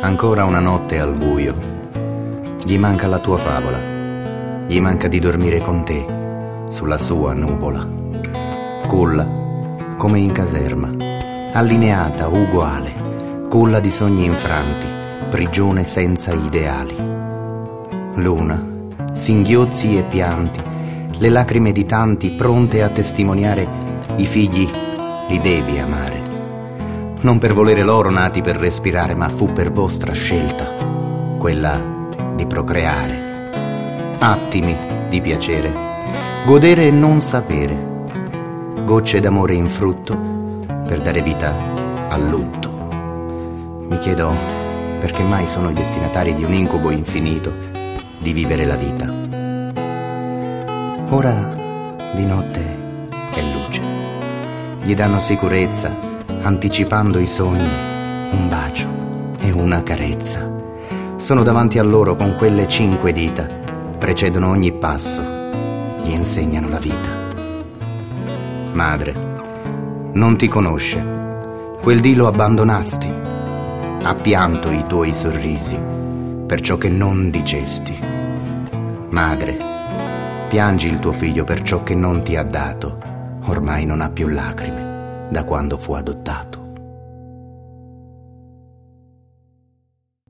Ancora una notte al buio. Gli manca la tua favola, gli manca di dormire con te sulla sua nuvola. Culla come in caserma, allineata, uguale, culla di sogni infranti, prigione senza ideali. Luna, singhiozzi e pianti, le lacrime di tanti pronte a testimoniare i figli li devi amare. Non per volere loro nati per respirare, ma fu per vostra scelta, quella di procreare. Attimi di piacere, godere e non sapere, gocce d'amore in frutto per dare vita al lutto. Mi chiedo perché mai sono i destinatari di un incubo infinito di vivere la vita. Ora di notte è luce, gli danno sicurezza, anticipando i sogni, un bacio e una carezza. Sono davanti a loro con quelle 5 dita, precedono ogni passo, gli insegnano la vita. Madre, non ti conosce, quel dì lo abbandonasti, ha pianto i tuoi sorrisi per ciò che non dicesti. Madre, piangi il tuo figlio per ciò che non ti ha dato, ormai non ha più lacrime da quando fu adottato.